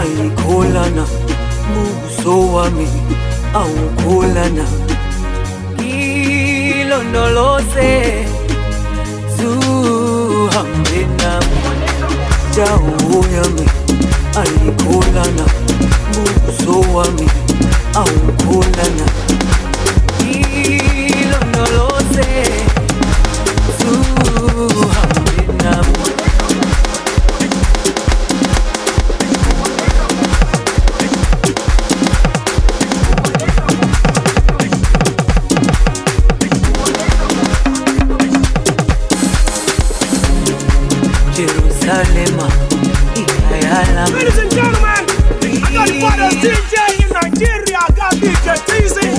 ayikholana buso wami awukholana ilondoloze zuhambe nami jawo yami ayikholana buso wami awukholana ilondoloze zuhambe nami Ladies and gentlemen, I got the baddest DJ in Nigeria. I got DJ Teasy.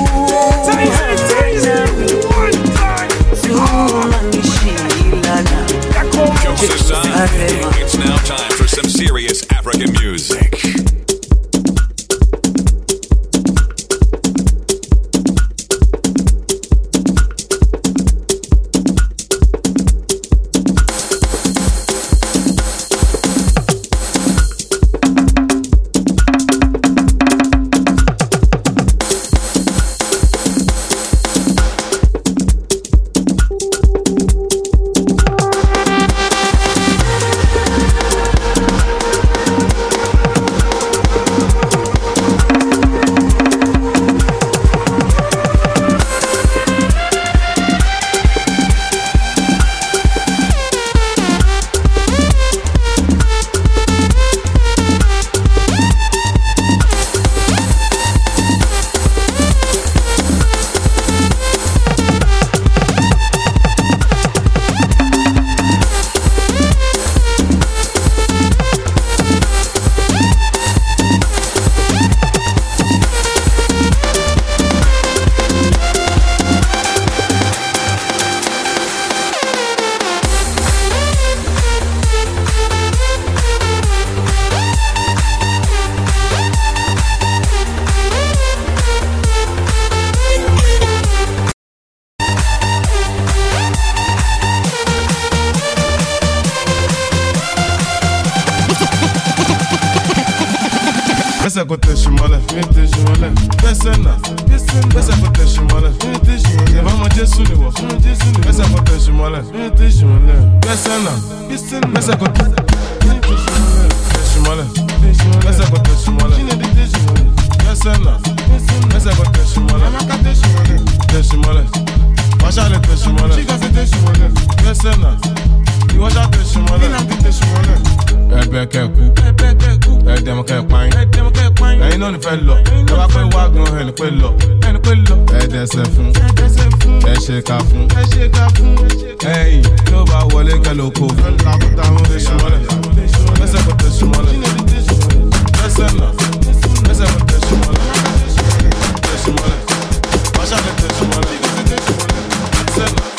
One time. It's now time for some serious African music. Besa kote shimole, besa na, besa kote shimole. Eva mo Jesu ni wo, besa kote shimole, besa na, besa kote shimole, besa kote shimole, besa na, besa kote shimole, washa le te shimole, besa na, washa te shimole. Ebe keku, edem ke pain. Ẹyin náà ní fẹ́ lọ, ẹ bá pẹ́ wá gan ẹni pẹ́ lọ. Ẹ dẹsẹ̀ fún, ẹ ṣe ká fún. Ẹyin tó bá wọlé kẹlẹ́ oko fún. Tẹ̀sí mọ́lẹ̀, lẹ́sẹ̀ kò tẹ̀sí mọ́lẹ̀. Lẹ́sẹ̀ náà, lẹ́sẹ̀ kò tẹ̀sí mọ́lẹ̀. Tẹ̀sí mọ́lẹ̀, wáṣà lè tẹ̀sí mọ́lẹ̀. Lẹ́sẹ̀ náà.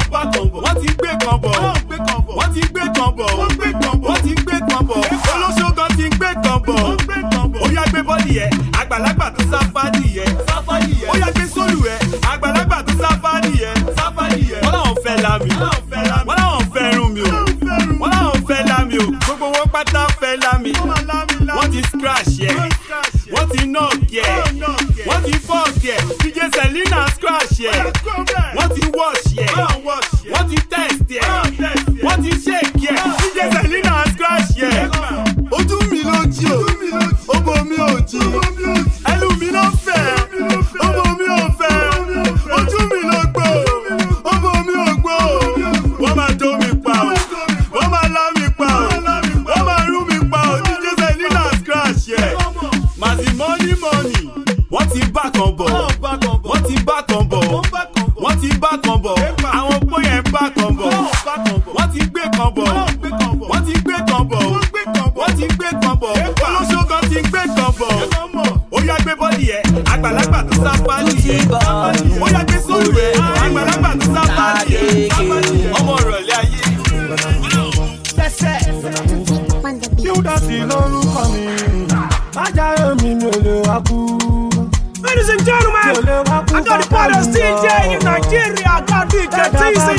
Wọ́n ti gbé kan bọ̀. àgbàlagbà tó sáfádì yẹ. Ó yá gbé sólù ẹ̀, àgbàlagbà tó sáfádì yẹ. Wọ́n láwọn fẹ́ lámì, wọ́n láwọn fẹ́ rún mi o. Wọ́n láwọn fẹ́ lámì o, gbogbo wọn pátá fẹ́ lámì. Wọ́n ti scratch yẹ, wọ́n ti knock yẹ, wọ́n ti fork yẹ. DJ Selena scratch yẹ, wọ́n ti wash yẹ, wọ́n ti test yẹ, wọ́n ti shake yẹ. DJ Selena scratch yẹ. Ojú mi ló jí o, obo mi ò jí. Ẹnu mi ló fẹ́, obo mi ò fẹ́. Ojú mi ló gbó, obo mi ò gbó. Wọ́n máa dó mi pa o, wọ́n máa lá mi pa o, wọ́n máa rú mi pa o. DJ Selena scratch yẹ. Màsí money. Wọ́n ti bá kan bọ̀, wọ́n ti bá kan bọ̀, wọ́n ti bá kan bọ̀. Àwọn opó yẹn bá kan bọ̀, wọ́n ti gbé kan bọ̀, wọ́n ti gbé kan bọ̀, wọ́n ti gbé kan bọ̀. Olóṣó kan ti gbé kan bọ̀. Ó yá gbé bọ́ọ̀lì ẹ̀, àgbàlagbà tó sáfárì ẹ̀. Ó yá gbé sólù ẹ̀, àgbàlagbà tó sáfárì ẹ̀. Ọmọ ìrọ̀lẹ́ ayé. Kí ó dá sí lórúkọ mi, ajáyé mi ò lè wá kú. Ladies and gentlemen, I got the baddest DJ in Nigeria. I got DJ Teezy.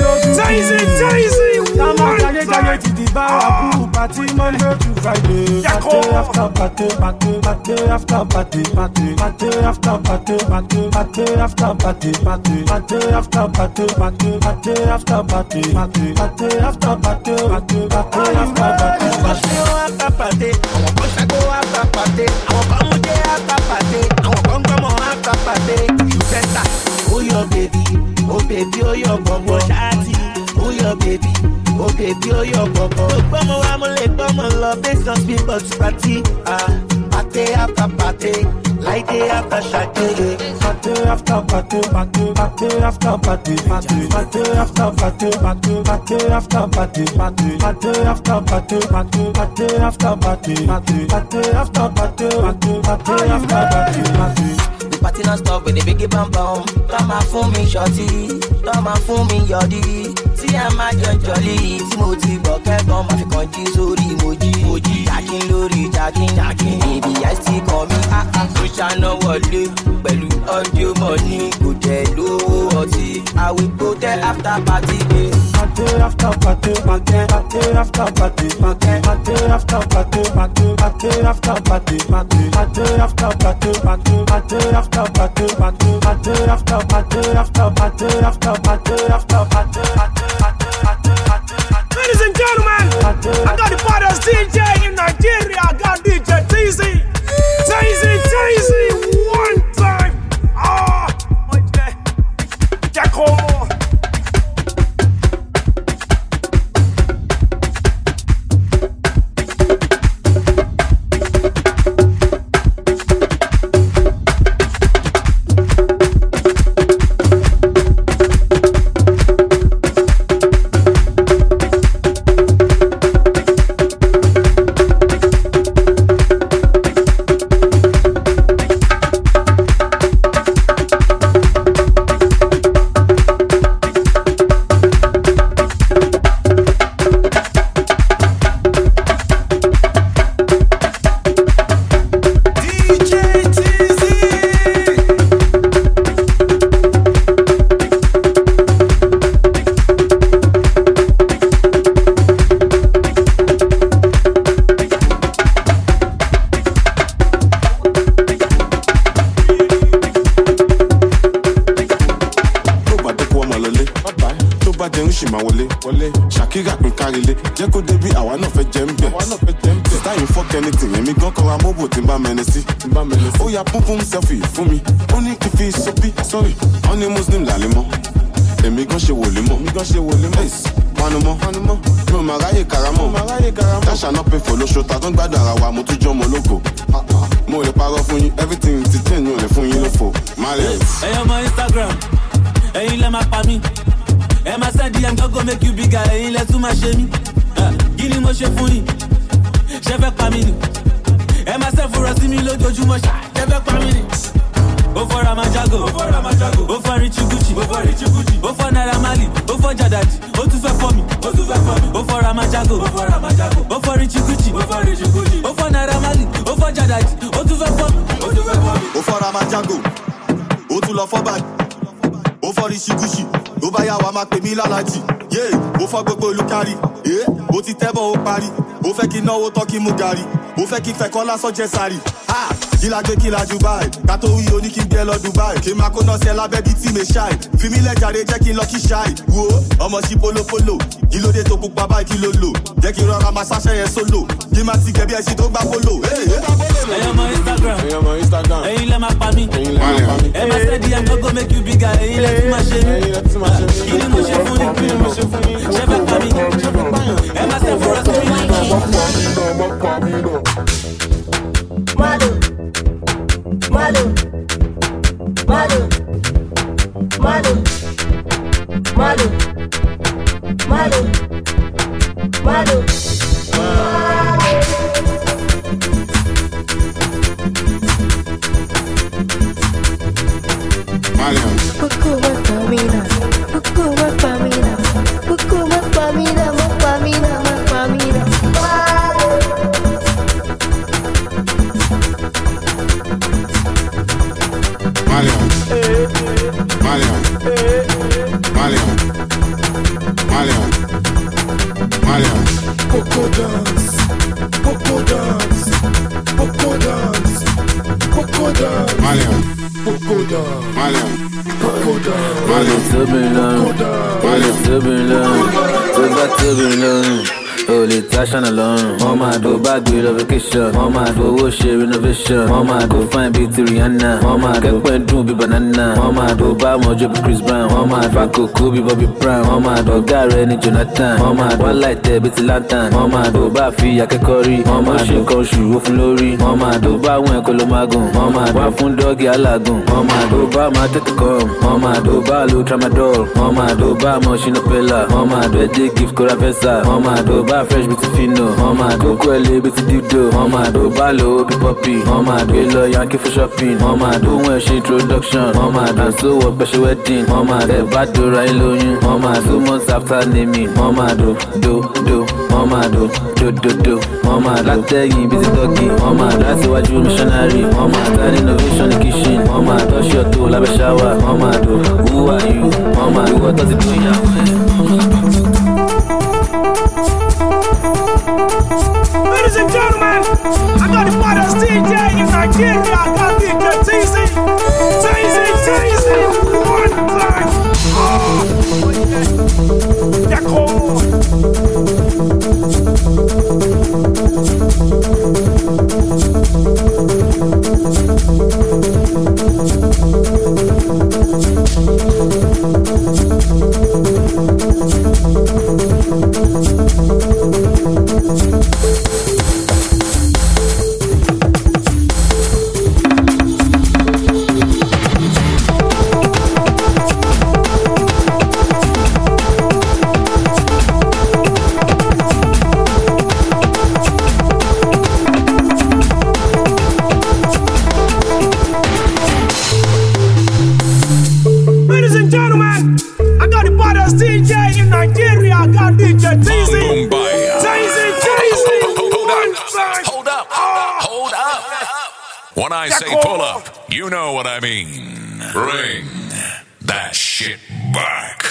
One time. Party Monday to Friday. Party after party, party after party, party after party, party after party, party after party, party after party, party after party, party after party. Oh your baby, oh baby, oh your bobo shawty. Oh your baby, oh baby, oh your bobo. Bobo amole, bobo love, this don't speak but party. Party after party, like day after Saturday. Party after party, party after party, party after party, party after party, party after party, party after party, party after party, party after party. Party non stop with the biggie bam bam. Come and fool me shorty, come and fool me yodi. See I'm a jolly, Timothy Bucket bomb. I fi conji sori moji. Jacking lori, jacking. Baby I still call me push and no wale. Pẹ̀lú audio money, go there low oti. I will go there after party. Party after party, party after party, party after party, party after party, party after party, party after party, party after party. Ladies and gentlemen, I got the baddest DJ in Nigeria. I got DJ Teezy. One time. Jack Homo. Shakira pin kárílé, jẹ́ kó débi àwa náà fẹ́ jẹ́ ń bẹ̀. Sísá yìí fuck anything, èmi gan kọ́ra mọ́bò tí n bá mẹ́ni sí. Ó ya púpún selfie fún mi, ó ní kí fi sọ́bí, sorry, wọ́n ní Muslim làlẹ́ mọ́. Èmi gan ṣe wòlé mọ́, panumọ́, mi ò máa ráyè karamọ́. Táṣà náà pay for lóṣù, ta tó ń gbádùn ara wa, mo tún jọ́ ọmọ ológo. Mo lè parọ́ fún yín, everything ti change, mi ò lè fún yín lófo. Ẹyọ ọmọ Instagram, ẹ̀yin lẹ́ máa pa mí. Ẹ máa send DM go make you bigger, ẹ̀yin lẹ tún máa ṣe mí. Kí ni mo ṣe fún yín? Ṣé fẹ́ pa mí ni? Ẹ máa send fúnra sí mi lójoojúmọ́, ṣé fẹ́ pa mí ni? ó for Ramajago, ó for Richie Gucci, ó for Naira Marley, ó for Jadadi, ó tún fẹ́ fọ́ mi, ó for Ramajago, ó for Richie Gucci, ó for Naira Marley, ó for Jadadi, ó tún fẹ́ fọ́ mi, ó for Ramajago, ó tún lọ fọ́ bàjẹ́, ó for Richie Gucci, ó bá yà wá máa pè mí lálàjì, ó fọ́ gbogbo olùkárí, ó ti tẹ́bọ̀ ó parí, ó fẹ́ kí náwó tán kí mú gàrí, ó fẹ́ kí fẹ́ kọ́ lásán jẹ́ sáré. Kila gbé kila Dubai, kátó wí oní kí n gbé lọ Dubai. Kí n máa kó náà sí ẹ lábẹ́ bíi tí mi ṣáì. Fi mí lẹ́jàre jẹ́ kí n lọ kí ṣáì. Wo ọmọ sí polopolo, kí ló dé tó pupa báyìí kí ló lò? Jẹ́ kí n rọra máa ṣáṣẹ́ yẹn sólò. Kí n máa ti gẹ̀bí ẹṣin tó gbá polo. Ẹyọ mọ Instagram, ẹyin lẹ máa pa mí. Ẹ máa ṣe DM no go make you bigger, ẹyin lẹ tún máa ṣe mí. Kí ni mo ṣe fún ni? Ṣé fẹ́ pa mí? Ẹ máa ṣe fún ọ̀sẹ̀ mi. Malo, malo, malo, malo, malo, malo, malo. Holy Tashan alone. Mama do bag with a vacation. Mama do worship renovation. Mama do find beauty Rihanna. Mama get when do be banana. Mama do buy more job Chris Brown. Mama Fako Kobe Bobby Brown. Mama do Gary and Jonathan. Mama do one light there bitty lantern. Mama do buy fee Akekori. Mama do come shoe off lorry. Mama do buy one Kolomagun. Mama do fun doggy alagun. Mama do buy my take come. Mama do buy low tramadol. Mama do buy machine pella. Mama do a gift Coravesa. Mama do buy fresh bitty fino. Mama do quelle bitty dildo. Mama do ballo be poppy. Mama do a Yankee for shopping. Mama do when she introduction. Mama do so what but she wedding. Mama do bad do right loan. Mama 2 months after naming. Mama do. Mama do. Mama do tagging busy doggy. Mama that's what you missionary. Mama start innovation in kitchen. Mama do shot to lave a shower. Mama do who are you? Mama do what does it do now? Ladies and gentlemen, I got the baddest DJ in Nigeria. I got DJ TZ. One time. When I say pull up, you know what I mean. Bring that shit back.